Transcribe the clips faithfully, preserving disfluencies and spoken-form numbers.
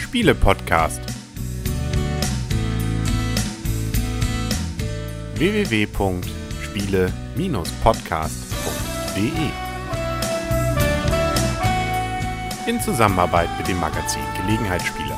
Spiele-Podcast. w w w punkt spiele Bindestrich podcast punkt d e in Zusammenarbeit mit dem Magazin Gelegenheitsspieler.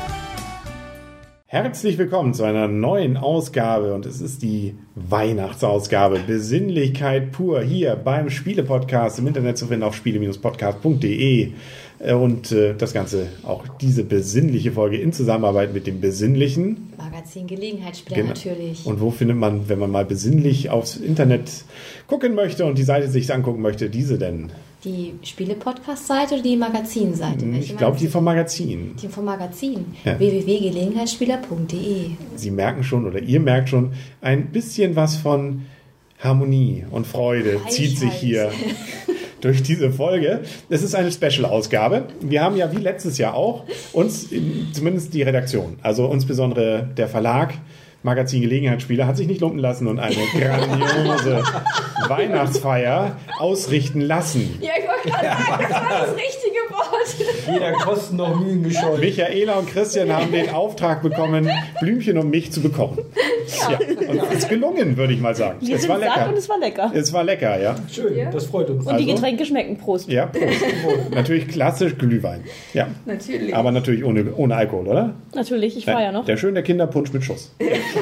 Herzlich willkommen zu einer neuen Ausgabe und es ist die Weihnachtsausgabe Besinnlichkeit pur hier beim Spiele-Podcast im Internet zu finden auf spiele Bindestrich podcast punkt d e und äh, das Ganze, auch diese besinnliche Folge in Zusammenarbeit mit dem besinnlichen Magazin Gelegenheitsspieler genau. Natürlich. Und wo findet man, wenn man mal besinnlich aufs Internet gucken möchte und die Seite sich angucken möchte, diese denn? Die Spiele-Podcast-Seite oder die Magazinseite? Ich glaube, die vom Magazin. Die vom Magazin. Ja. w w w punkt gelegenheitsspieler punkt d e. Sie merken schon, oder ihr merkt schon, ein bisschen was von Harmonie und Freude Weichheit. zieht sich hier durch diese Folge. Es ist eine Special-Ausgabe. Wir haben ja wie letztes Jahr auch uns, zumindest die Redaktion, also insbesondere der Verlag, Magazin Gelegenheitsspieler, hat sich nicht lumpen lassen und eine grandiose Weihnachtsfeier ausrichten lassen. Ja, ich wollte gerade sagen, das war das richtige Wort. Jeder Kosten noch Mühen gescheut. Michaela und Christian haben den Auftrag bekommen, Blümchen und mich zu bekochen. Ja. Ja. Und es ist gelungen, würde ich mal sagen. Wir es sind war lecker. satt und es war lecker. Es war lecker, ja. Schön, Ja. das freut uns. Und Also- die Getränke schmecken. Prost. Ja, Prost. Natürlich klassisch Glühwein. Ja. Natürlich. Aber natürlich ohne, ohne Alkohol, oder? Natürlich, ich feiere noch. Der schöne Kinderpunsch mit Schuss.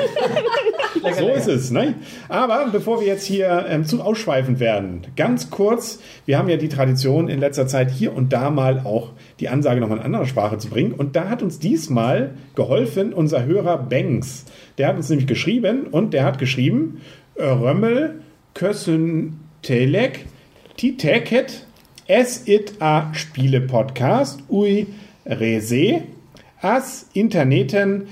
So ist es, ne? Aber bevor wir jetzt hier ähm, zu ausschweifend werden, ganz kurz, wir haben ja die Tradition in letzter Zeit hier und da mal auch die Ansage nochmal in anderer Sprache zu bringen. Und da hat uns diesmal geholfen unser Hörer Banks. Der hat uns nämlich geschrieben und der hat geschrieben, Römmel, Kössen, Telek, Titeket, Es it a Spiele-Podcast, Ui Rese, As Interneten,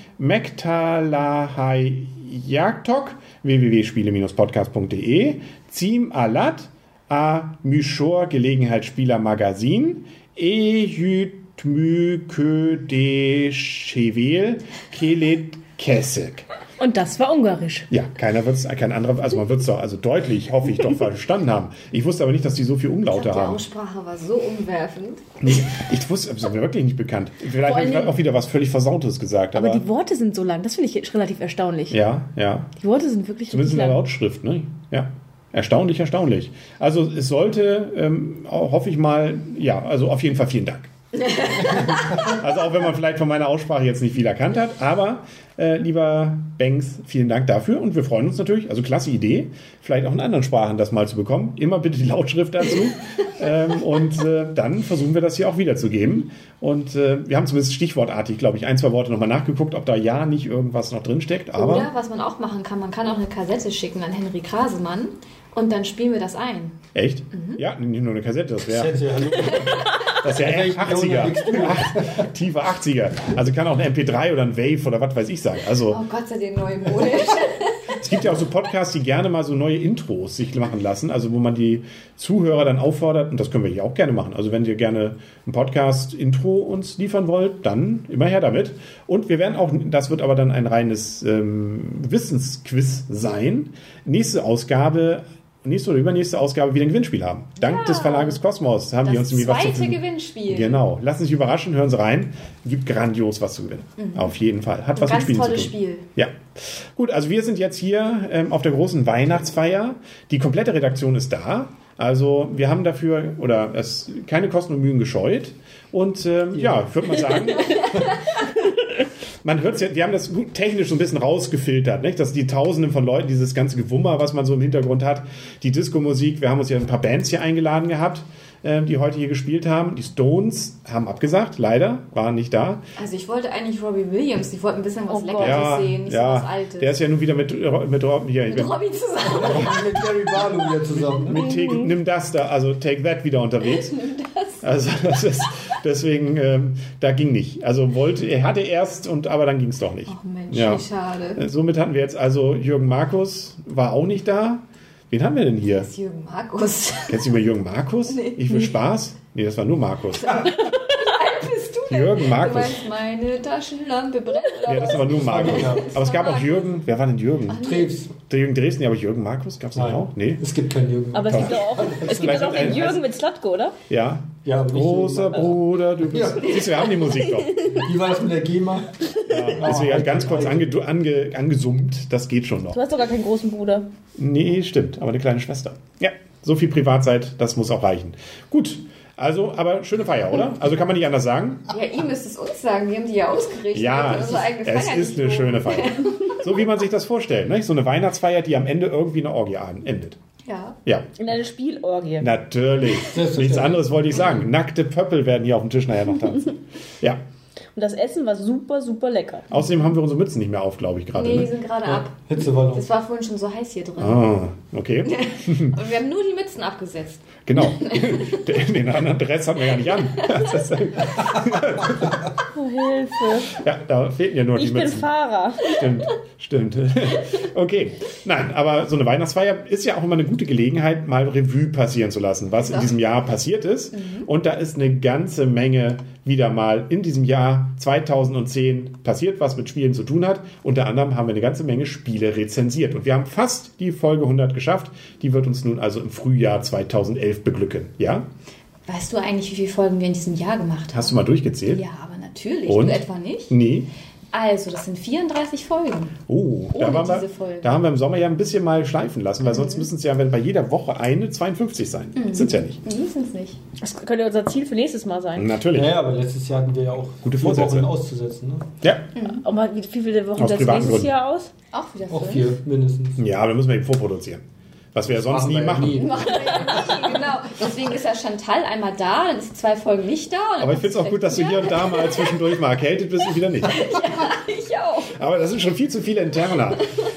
Mektalahai Jagtok, w w w punkt spiele Bindestrich podcast punkt d e, Zim Alat, A Myshor Gelegenheitsspieler Magazin, E Jütmü Kö de Chevel, Kelet Kesek. Und das war ungarisch. Ja, keiner wird es, kein anderer, also man wird es doch, also deutlich, hoffe ich, doch verstanden haben. Ich wusste aber nicht, dass die so viel Umlaute Die haben. Aussprache war so umwerfend. Nee, ich wusste, es ist mir wirklich nicht bekannt. Vielleicht habe ich gerade auch wieder was völlig Versautes gesagt. Aber, Aber die Worte sind so lang, das finde ich relativ erstaunlich. ja, ja. Die Worte sind wirklich Zumindest in richtig der lang. Lautschrift, ne? Ja. Erstaunlich, erstaunlich. Also es sollte, ähm, auch, hoffe ich mal, ja, also auf jeden Fall vielen Dank. Also auch wenn man vielleicht von meiner Aussprache jetzt nicht viel erkannt hat, aber äh, lieber Banks, vielen Dank dafür und wir freuen uns natürlich, also klasse Idee, vielleicht auch in anderen Sprachen das mal zu bekommen. Immer bitte die Lautschrift dazu ähm, und äh, dann versuchen wir das hier auch wiederzugeben und äh, wir haben zumindest stichwortartig, glaube ich, ein, zwei Worte nochmal nachgeguckt, ob da ja nicht irgendwas noch drin steckt. Aber Oder was man auch machen kann, man kann auch eine Kassette schicken an Henry Krasemann und dann spielen wir das ein. echt? Ja, nicht nur eine Kassette, das wäre Schätze, hallo. das wär echt achtziger. Ach, tiefe achtziger. Also kann auch ein M P drei oder ein Wave oder was weiß ich sein. Also Oh Gott sei Dank neumodisch. es gibt ja auch so Podcasts, die gerne mal so neue Intros sich machen lassen, also wo man die Zuhörer dann auffordert, und das können wir hier auch gerne machen. Also wenn ihr gerne ein Podcast-Intro uns liefern wollt, dann immer her damit. Und wir werden auch, das wird aber dann ein reines ähm, Wissensquiz sein, nächste Ausgabe, nächste oder übernächste Ausgabe wieder ein Gewinnspiel haben. Dank Ja. des Verlages Kosmos haben die uns Das irgendwie was zu zweite verfügung- Gewinnspiel. Genau. Lassen Sie sich überraschen, hören Sie rein. Gibt grandios was zu gewinnen. Auf jeden Fall. Hat Ein was mit ganz Spielen zu tun. tolles Spiel. Ja. Gut, also wir sind jetzt hier ähm, auf der großen Weihnachtsfeier. Die komplette Redaktion ist da. Also wir haben dafür oder es keine Kosten und Mühen gescheut. Und ähm, ja, ich würde mal sagen, man hört es ja, wir haben das gut technisch so ein bisschen rausgefiltert, nicht? Dass die Tausenden von Leuten, dieses ganze Gewummer, was man so im Hintergrund hat, die Disco-Musik, wir haben uns ja ein paar Bands hier eingeladen gehabt, ähm, die heute hier gespielt haben. Die Stones haben abgesagt, leider, waren nicht da. Also ich wollte eigentlich Robbie Williams, ich wollte ein bisschen was Oh Leckeres Ja, sehen, nicht ja, so was Altes. der ist ja nun wieder mit, mit, hier, mit Robbie zusammen. Mit Gary Barlow wieder zusammen. Ne? mit take, Nimm das da, also Take That wieder unterwegs. Also das ist, deswegen, ähm, da ging nicht. Also wollte, er hatte erst, und aber dann ging es doch nicht. Ach Mensch, Ja. wie schade. Somit hatten wir jetzt also Jürgen Markus, war auch nicht da. Wen haben wir denn hier? Das ist Jürgen Markus. Kennst du mal Jürgen Markus? Ich will Spaß? Nee, das war nur Markus. Wie alt bist du Jürgen Du Markus. meinst, meine Taschenlampe brennt. Ja, das ist aber nur Markus. Ja. Aber es gab auch Jürgen, wer war denn Jürgen? Treves. Der Jürgen Dresden, ja, aber Jürgen Markus gab es Nein. auch? Nee. Es gibt keinen Jürgen. Aber es gibt doch auch, es gibt doch auch den Jürgen mit Slotko, oder? Ja. Ja, aber nicht Großer Jürgen. Bruder, du bist. Ja. Siehst du, wir haben die Musik doch. Wie war das mit der GEMA? Ja, deswegen halt ganz kurz ange, ange, angesummt, das geht schon noch. Du hast doch gar keinen großen Bruder. Nee, stimmt, aber eine kleine Schwester. Ja, so viel Privatzeit, das muss auch reichen. Gut, also, aber schöne Feier, oder? Also kann man nicht anders sagen. Ja, ihr müsst es uns sagen. Wir haben die ja ausgerichtet. Ja, Wir können es unsere eigene ist, es Feier ist nicht eine loben. schöne Feier. So wie man sich das vorstellt, ne? So eine Weihnachtsfeier, die am Ende irgendwie eine Orgie endet. Ja. Ja, In eine Spielorgie. natürlich. Selbstverständlich. Nichts anderes wollte ich sagen. Nackte Pöppel werden hier auf dem Tisch nachher noch tanzen. Ja. Und das Essen war super, super lecker. Außerdem haben wir unsere Mützen nicht mehr auf, glaube ich, gerade. Nee, die Ne? sind gerade ab. Hitzewallung. Das war vorhin schon so heiß hier drin. Ah, okay. Und wir haben nur die Mützen abgesetzt. Genau. Den den anderen Dress hatten wir gar nicht an. Das ist, Oh, Hilfe. ja, da fehlten ja nur die Ich bin Mützen. Fahrer. Stimmt, stimmt. Okay, nein, aber so eine Weihnachtsfeier ist ja auch immer eine gute Gelegenheit, mal Revue passieren zu lassen, was in Ja. diesem Jahr passiert ist. Und da ist eine ganze Menge wieder mal in diesem Jahr zweitausendzehn passiert, was mit Spielen zu tun hat. Unter anderem haben wir eine ganze Menge Spiele rezensiert. Und wir haben fast die Folge hundert geschafft. Die wird uns nun also im Frühjahr zweitausendelf beglücken. Ja? Weißt du eigentlich, wie viele Folgen wir in diesem Jahr gemacht haben? Hast du mal durchgezählt? Ja, aber natürlich. Und? Du etwa nicht? Nee. Also, das sind vierunddreißig Folgen. Oh, da, Ohne waren wir, diese Folge. da haben wir im Sommer ja ein bisschen mal schleifen lassen, weil sonst müssen es ja wenn bei jeder Woche eine zweiundfünfzig sein. Sind es ja nicht. Nee, sind es nicht. Das könnte unser Ziel für nächstes Mal sein. Natürlich. Naja, aber letztes Jahr hatten wir ja auch Gute vier Vorsätze. Wochen auszusetzen. Ne? Ja. Auch mal, wie wie viele Wochen Aus das privaten nächstes Gründen. Jahr aus? Auch wieder Auch fünf. vier mindestens. Ja, aber da müssen wir eben vorproduzieren. Was wir ja sonst machen nie wir ja machen. nie. Machen wir ja nie, genau. Deswegen ist ja Chantal einmal da, dann ist sie zwei Folgen nicht da. Und dann Aber ich finde es auch gut, dass du hier und da mal zwischendurch mal erkältet bist und wieder nicht. Ich auch. Aber das sind schon viel zu viele Interna.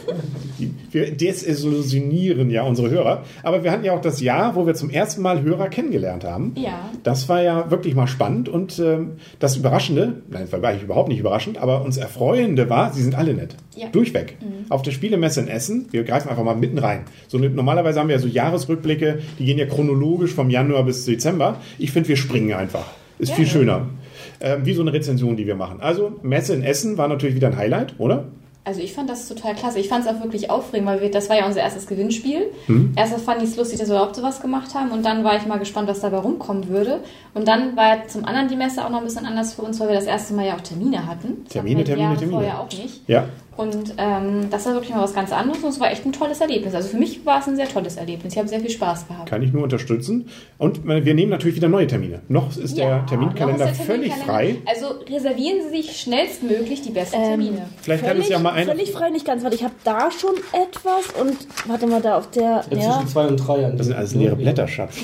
Wir desillusionieren ja unsere Hörer. Aber wir hatten ja auch das Jahr, wo wir zum ersten Mal Hörer kennengelernt haben. Ja. Das war ja wirklich mal spannend. Und ähm, das Überraschende, nein, das war eigentlich überhaupt nicht überraschend, aber uns Erfreuende war, sie sind alle nett. Ja. Durchweg. Auf der Spielemesse in Essen, wir greifen einfach mal mitten rein. So, normalerweise haben wir ja so Jahresrückblicke, die gehen ja chronologisch vom Januar bis Dezember. Ich finde, wir springen einfach. Ist Ja. viel schöner. Ähm, wie so eine Rezension, die wir machen. Also, Messe in Essen war natürlich wieder ein Highlight, oder? Also ich fand das total klasse. Ich fand es auch wirklich aufregend, weil wir, das war ja unser erstes Gewinnspiel. Mhm. Erst fand ich es lustig, dass wir überhaupt sowas gemacht haben und dann war ich mal gespannt, was dabei rumkommen würde. Und dann war ja zum anderen die Messe auch noch ein bisschen anders für uns, weil wir das erste Mal ja auch Termine hatten. Das Termine, hatten wir die Termine, Jahre Termine. vorher auch nicht. Ja. Und ähm, das war wirklich mal was ganz anderes und es war echt ein tolles Erlebnis. Also für mich war es ein sehr tolles Erlebnis. Ich habe sehr viel Spaß gehabt. Kann ich nur unterstützen. Und äh, wir nehmen natürlich wieder neue Termine. Noch ist der Ja, Terminkalender noch ist der völlig Terminkalender- frei. Also reservieren Sie sich schnellstmöglich die besten Ähm, Termine. Vielleicht kann uns ja mal einer. Völlig frei, nicht ganz. Warte, ich habe da schon etwas und warte mal, da auf der. Ja, Ja. zwischen zwei und drei an. Das sind alles leere Blätter, Schatz.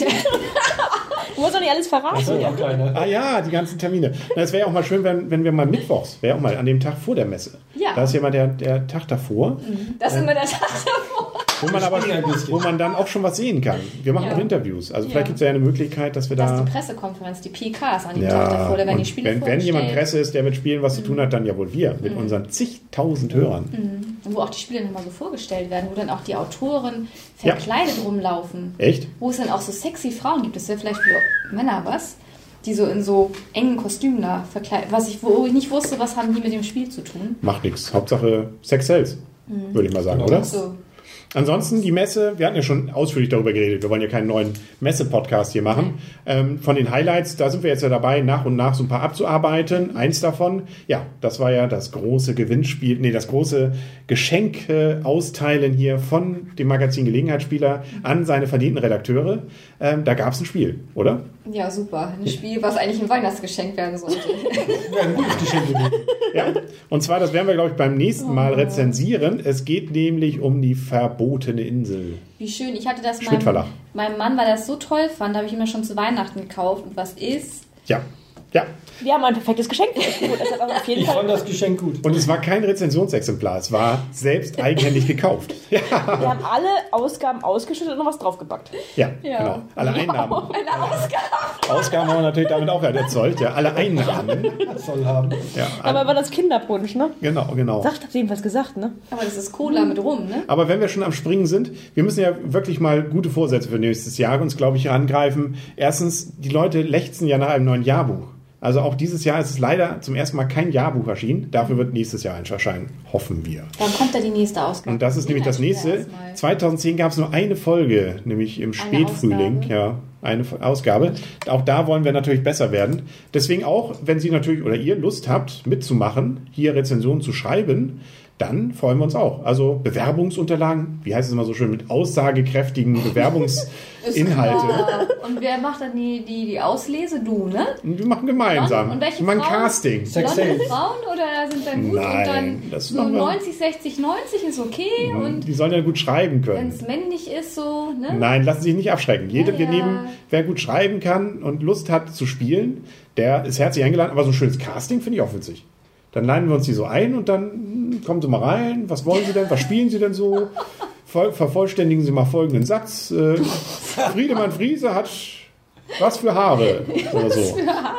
Du musst doch nicht alles verraten. Das ja keine. Ah ja, die ganzen Termine. Na, es wäre ja auch mal schön, wenn, wenn wir mal mittwochs, wäre auch mal an dem Tag vor der Messe. Ja. Da ist ja mal der, der Tag davor, Das ist immer der Tag davor. wo man aber springen ein bisschen. wo man dann auch schon was sehen kann. Wir machen Ja. auch Interviews. Also vielleicht Ja. gibt es ja eine Möglichkeit, dass wir Das da. ist die Pressekonferenz, die P Ks an dem Tag davor, da werden die und Spiele wenn, wenn jemand vorgestellt. Presse ist, der mit Spielen was zu tun hat, dann ja wohl wir, mit unseren zigtausend Hörern. Wo auch die Spiele nochmal so vorgestellt werden, wo dann auch die Autoren Ja. verkleidet rumlaufen. Echt? Wo es dann auch so sexy Frauen gibt, das wäre vielleicht für Männer was, die so in so engen Kostümen da verkleidet, was ich, wo ich nicht wusste, was haben die mit dem Spiel zu tun. Macht nichts. Hauptsache Sex sells, würde ich mal sagen, oder? So. Ansonsten die Messe, wir hatten ja schon ausführlich darüber geredet, wir wollen ja keinen neuen Messe-Podcast hier machen. Ähm, von den Highlights, da sind wir jetzt ja dabei, nach und nach so ein paar abzuarbeiten. Eins davon, ja, das war ja das große Gewinnspiel, nee, das große Geschenk äh, austeilen hier von dem Magazin Gelegenheitsspieler an seine verdienten Redakteure. Ähm, da gab es ein Spiel, oder? Ja, super. Ein Spiel, was eigentlich ein Weihnachtsgeschenk werden sollte. Wäre ein gutes Geschenk gewesen. Ja, und zwar, das werden wir, glaube ich, beim nächsten Mal rezensieren. Es geht nämlich um die verbotene Insel. Wie schön. Ich hatte das Schmidt meinem, Verlag. meinem Mann, weil er das so toll fand, habe ich ihm ja schon zu Weihnachten gekauft. Und was ist? Ja, ja. Wir haben ein perfektes Geschenk. Das ist gut. Deshalb auch auf jeden Ich fand Fall. das Geschenk gut. Und es war kein Rezensionsexemplar, es war selbst eigenhändig gekauft. Ja, Wir haben alle Ausgaben ausgeschüttet und noch was draufgepackt. ja, Ja. genau. Alle Einnahmen. Eine Ausgabe. Ausgaben haben wir natürlich damit auch erzeugt. Ja, alle Einnahmen. Das soll haben. Ja, Aber war das Kinderpunsch, ne? genau, genau. Sagt, habt ihr jedenfalls gesagt, ne? Aber das ist Cola mit rum, ne? Aber wenn wir schon am Springen sind, wir müssen ja wirklich mal gute Vorsätze für nächstes Jahr uns, glaube ich, angreifen. Erstens, die Leute lechzen ja nach einem neuen Jahrbuch. Also auch dieses Jahr ist es leider zum ersten Mal kein Jahrbuch erschienen. Dafür wird nächstes Jahr eins erscheinen, hoffen wir. Dann kommt da die nächste Ausgabe. Und das ist nämlich das nächste. zweitausendzehn gab es nur eine Folge, nämlich im Spätfrühling. Ausgabe. Ja, eine Ausgabe. Auch da wollen wir natürlich besser werden. Deswegen auch, wenn Sie natürlich oder ihr Lust habt, mitzumachen, hier Rezensionen zu schreiben, dann freuen wir uns auch. Also Bewerbungsunterlagen, wie heißt es immer so schön, mit aussagekräftigen Bewerbungsinhalte. Und wer macht dann die, die, die Auslese? Du, ne? Und wir machen gemeinsam. Und welche wir machen Frauen? Casting. Blonde Frauen oder sind dann gut? Nein, und dann das so machen wir. neunzig, sechzig, neunzig ist okay. Und Die sollen ja gut schreiben wenn können. es männlich ist, so, ne? Nein, lassen Sie sich nicht abschrecken. Jede, Ja, wir ja. nehmen, wer gut schreiben kann und Lust hat zu spielen, der ist herzlich eingeladen. Aber so ein schönes Casting finde ich auch witzig. Dann laden wir uns die so ein und dann hm, kommen Sie mal rein. Was wollen Sie denn? Was spielen Sie denn so? Voll, vervollständigen Sie mal folgenden Satz. Äh, Friedemann Friese hat was für Haare oder so.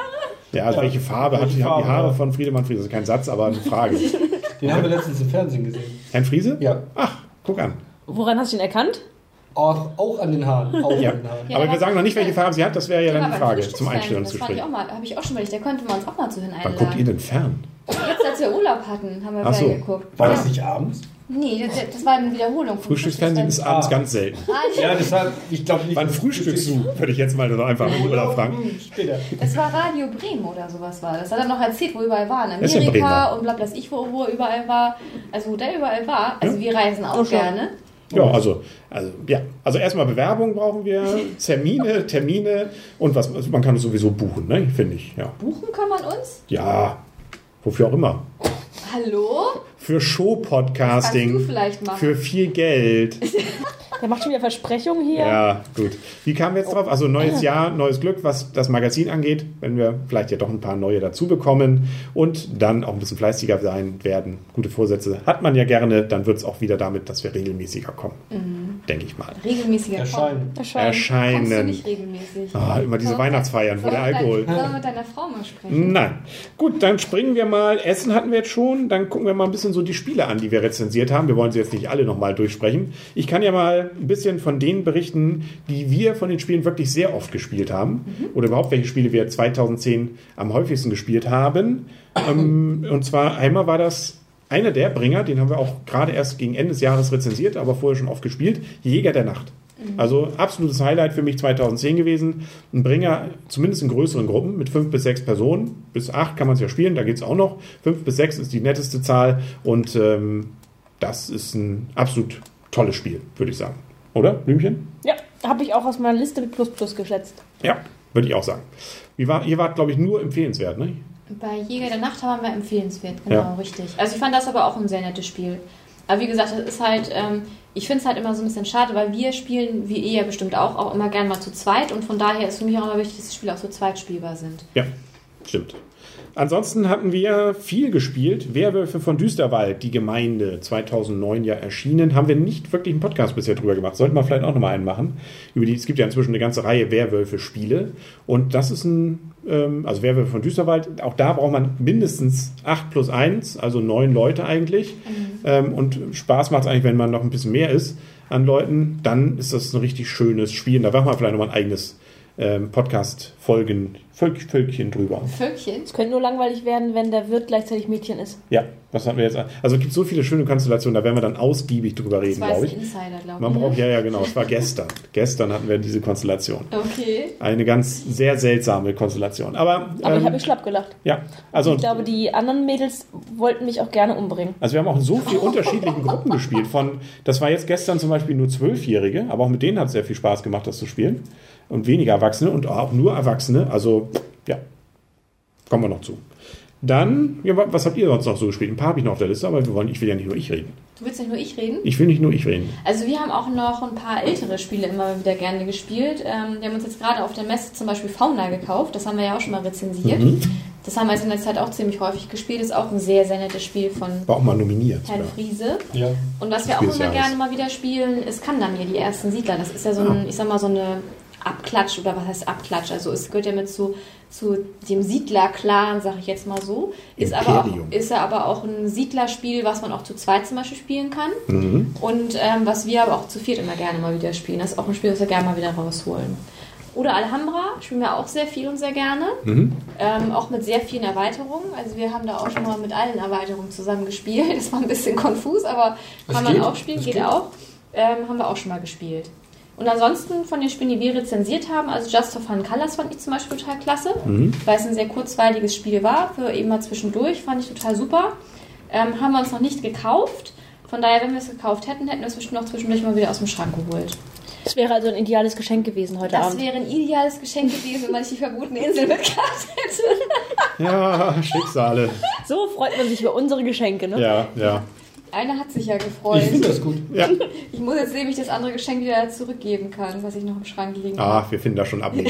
Ja, also Ja. welche Farbe hat Welche die, haben die Farbe, Haare ja. von Friedemann Friese? Das ist kein Satz, aber eine Frage. Den haben wir letztens im Fernsehen gesehen. Herrn Friese? Ja. Ach, guck an. Woran hast du ihn erkannt? Auch, auch an den Haaren. Auch Ja. an den Haaren. Ja, aber aber wir sagen noch nicht, welche beim Farbe sie hat. Das wäre ja dann die beim Frage zum Frühstücksfernsehen, Das Einstellungsgespräch. fand ich auch mal, habe ich auch schon überlegt, da könnte man uns auch mal zu hin Wann guckt ihr einladen. denn fern? Jetzt, als wir Urlaub hatten, haben wir Ach so. wieder geguckt. War ja. das nicht abends? Nee, das, das war eine Wiederholung. vom Frühstücksfernsehen ist abends Ah. ganz selten. Ja, deshalb, ich glaube nicht. Wann frühstückst du? Würde ich jetzt mal noch einfach mit Urlaub fragen. Hm, Später. Es war Radio Bremen oder sowas war das. Hat er noch erzählt, wo überall war. In Das ist ja Amerika Bremer. und bla bla ich, wo, wo er überall war. Also wo der überall war. Also wir reisen auch Oh, schon. gerne. Ja, also, also, ja. also erstmal Bewerbung brauchen wir, Termine, Termine und was, also man kann es sowieso buchen, ne? Finde ich. Ja. Buchen kann man uns? ja, wofür auch immer. Hallo? Für Kannst du Show-Podcasting, vielleicht machen. für viel Geld. Der macht schon wieder Versprechungen hier. Ja, gut. Wie kamen wir jetzt drauf? Also neues Jahr, neues Glück, was das Magazin angeht, wenn wir vielleicht ja doch ein paar neue dazu bekommen und dann auch ein bisschen fleißiger sein werden. Gute Vorsätze hat man ja gerne, dann wird es auch wieder damit, dass wir regelmäßiger kommen. Denke ich mal. Regelmäßiger Erscheinen. Erscheinen. Kommst du Erscheinen. nicht regelmäßig? Ah, immer diese Sollen wir- Weihnachtsfeiern, wo sollen der wir mit Alkohol. dein- Sollen wir mit deiner Frau mal sprechen? Nein. Gut, dann springen wir mal. Essen hatten wir jetzt schon. Dann gucken wir mal ein bisschen so die Spiele an, die wir rezensiert haben. Wir wollen sie jetzt nicht alle nochmal durchsprechen. Ich kann ja mal ein bisschen von denen berichten, die wir von den Spielen wirklich sehr oft gespielt haben. Oder überhaupt, welche Spiele wir zweitausendzehn am häufigsten gespielt haben. Ähm, und zwar einmal war das einer der Bringer, den haben wir auch gerade erst gegen Ende des Jahres rezensiert, aber vorher schon oft gespielt. Jäger der Nacht. Also absolutes Highlight für mich zweitausendzehn gewesen. Ein Bringer, zumindest in größeren Gruppen, mit fünf bis sechs Personen. Bis acht kann man es ja spielen, da geht es auch noch. Fünf bis sechs ist die netteste Zahl und ähm, das ist ein absolut tolles Spiel, würde ich sagen. Oder, Blümchen? Ja, habe ich auch aus meiner Liste mit Plus Plus geschätzt. Ja, würde ich auch sagen. Wie war, ihr wart, glaube ich, nur empfehlenswert, ne? Bei Jäger der Nacht haben wir empfehlenswert, genau, Ja. richtig. Also ich fand das aber auch ein sehr nettes Spiel. Aber wie gesagt, das ist halt, ähm, ich finde es halt immer so ein bisschen schade, weil wir spielen, wie ihr ja bestimmt auch, auch immer gerne mal zu zweit und von daher ist für mich auch immer wichtig, dass die Spiele auch zu zweit spielbar sind. Ja, stimmt. Ansonsten hatten wir viel gespielt. Werwölfe von Düsterwald, die Gemeinde, zweitausendneun ja erschienen. Haben wir nicht wirklich einen Podcast bisher drüber gemacht. Sollten wir vielleicht auch nochmal einen machen. Über die, es gibt ja inzwischen eine ganze Reihe Werwölfe-Spiele. Und das ist ein, ähm, also Werwölfe von Düsterwald, auch da braucht man mindestens acht plus eins, also neun Leute eigentlich. Mhm. Ähm, und Spaß macht es eigentlich, wenn man noch ein bisschen mehr ist an Leuten. Dann ist das ein richtig schönes Spiel. Und da machen wir vielleicht nochmal ein eigenes ähm, Podcast-Folgen, Völk, Völkchen drüber. Völkchen? Es könnte nur langweilig werden, wenn der Wirt gleichzeitig Mädchen ist. Ja, was hatten wir jetzt? Also es gibt so viele schöne Konstellationen, da werden wir dann ausgiebig drüber Das reden, war glaube jetzt ich. ein Insider, glaube Man ich. braucht, ja, ja, genau. Es war gestern. Gestern hatten wir diese Konstellation. Okay. Eine ganz sehr seltsame Konstellation. Aber, Aber ähm, ich habe mich schlapp gelacht. ja, also, Ich glaube, die anderen Mädels wollten mich auch gerne umbringen. also wir haben auch in so vielen unterschiedlichen Gruppen gespielt. Von, das war jetzt gestern zum Beispiel nur Zwölfjährige, aber auch mit denen hat es sehr viel Spaß gemacht, das zu spielen. Und weniger Erwachsene und auch nur Erwachsene. Also, ja, kommen wir noch zu. Dann, ja, was habt ihr sonst noch so gespielt? Ein paar habe ich noch auf der Liste, aber wir wollen, ich will ja nicht nur ich reden. Du willst nicht nur ich reden? Ich will nicht nur ich reden. Also wir haben auch noch ein paar ältere Spiele immer wieder gerne gespielt. Ähm, wir haben uns jetzt gerade auf der Messe zum Beispiel Fauna gekauft. Das haben wir ja auch schon mal rezensiert. Mhm. Das haben wir jetzt in der Zeit auch ziemlich häufig gespielt. Das ist auch ein sehr, sehr nettes Spiel von War auch mal nominiert. Herrn Ja. Friese. Ja. Und was wir Spiel auch des immer Jahres. gerne mal wieder spielen, ist Kandamir, die ersten Siedler. Das ist ja so ein, ich sag mal, so eine Abklatsch, oder was heißt Abklatsch? Also es gehört ja mit zu, zu dem Siedler-Clan, sag ich jetzt mal so. Ist aber, auch, Imperium. ist ja aber auch ein Siedlerspiel, was man auch zu zweit zum Beispiel spielen kann. Mhm. Und ähm, was wir aber auch zu viert immer gerne mal wieder spielen. Das ist auch ein Spiel, das wir gerne mal wieder rausholen. Oder Alhambra spielen wir auch sehr viel und sehr gerne. Mhm. Ähm, auch mit sehr vielen Erweiterungen. Also wir haben da auch schon mal mit allen Erweiterungen zusammen gespielt. Das war ein bisschen konfus, aber Das kann man geht. auch spielen, Das geht, geht. auch. Ähm, haben wir auch schon mal gespielt. Und ansonsten von den Spielen, die wir rezensiert haben, also Just for Fun Colors fand ich zum Beispiel total klasse, Mhm. weil es ein sehr kurzweiliges Spiel war, für eben mal zwischendurch, fand ich total super. Ähm, haben wir uns noch nicht gekauft. Von daher, wenn wir es gekauft hätten, hätten wir es bestimmt noch zwischendurch mal wieder aus dem Schrank geholt. Das wäre also ein ideales Geschenk gewesen heute Das Abend. wäre ein ideales Geschenk gewesen, wenn man sich die verbotene Insel mitgehabt hätte. Ja, Schicksale. So freut man sich über unsere Geschenke, ne? Ja, ja. Einer hat sich ja gefreut. Ich finde das gut. ja. Ich muss jetzt sehen, wie ich das andere Geschenk wieder zurückgeben kann, was ich noch im Schrank liegen habe. Ah, wir finden da schon ab.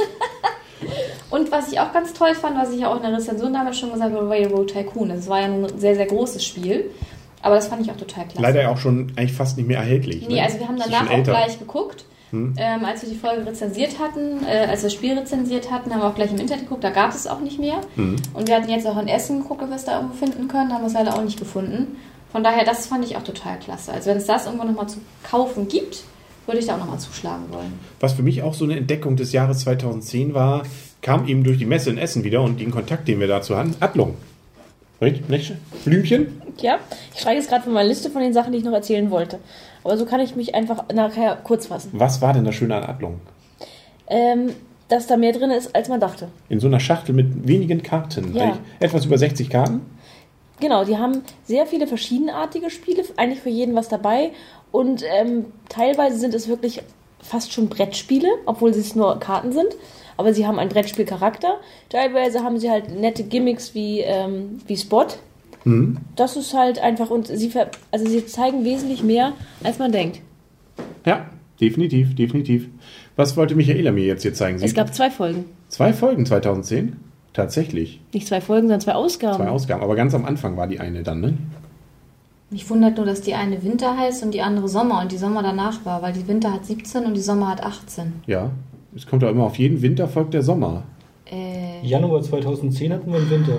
Und was ich auch ganz toll fand, was ich ja auch in der Rezension damals schon gesagt habe, Railroad Tycoon. Das war ja ein sehr, sehr großes Spiel. Aber das fand ich auch total klasse. Leider auch schon eigentlich fast nicht mehr erhältlich. Nee, ne? also wir haben Das ist danach schon auch älter. gleich geguckt. Hm. Ähm, als wir die Folge rezensiert hatten, äh, als wir das Spiel rezensiert hatten, haben wir auch gleich im Internet geguckt, da gab es auch nicht mehr. Hm. Und wir hatten jetzt auch in Essen geguckt, ob wir es da irgendwo finden können, haben wir es leider auch nicht gefunden. Von daher, das fand ich auch total klasse. Also wenn es das irgendwo nochmal zu kaufen gibt, würde ich da auch nochmal zuschlagen wollen. Was für mich auch so eine Entdeckung des Jahres zweitausendzehn war, kam eben durch die Messe in Essen wieder und den Kontakt, den wir dazu hatten, Adlung. Richtig? Nicht? Blümchen? Ja, ich schreibe jetzt gerade von meiner Liste von den Sachen, die ich noch erzählen wollte. Aber so kann ich mich einfach nachher kurz fassen. Was war denn das Schöne an Adlung? Ähm, dass da mehr drin ist, als man dachte. In so einer Schachtel mit wenigen Karten. Ja. Etwas über sechzig Karten. Genau, die haben sehr viele verschiedenartige Spiele, eigentlich für jeden was dabei. Und ähm, teilweise sind es wirklich fast schon Brettspiele, obwohl es nur Karten sind. Aber sie haben einen Brettspielcharakter. Teilweise haben sie halt nette Gimmicks wie, ähm, wie Spot. Mhm. Das ist halt einfach, und sie, ver also sie zeigen wesentlich mehr, als man denkt. Ja, definitiv, definitiv. Was wollte Michaela mir jetzt hier zeigen? Sie Es gab zwei Folgen. zwei Folgen zweitausendzehn? Tatsächlich. Nicht zwei Folgen, sondern zwei Ausgaben. Zwei Ausgaben. Aber ganz am Anfang war die eine dann, ne? Mich wundert nur, dass die eine Winter heißt und die andere Sommer und die Sommer danach war, weil die Winter hat siebzehn und die Sommer hat achtzehn. Ja. Es kommt doch immer auf jeden Winter folgt der Sommer. Äh, Januar zweitausendzehn hatten wir im Winter.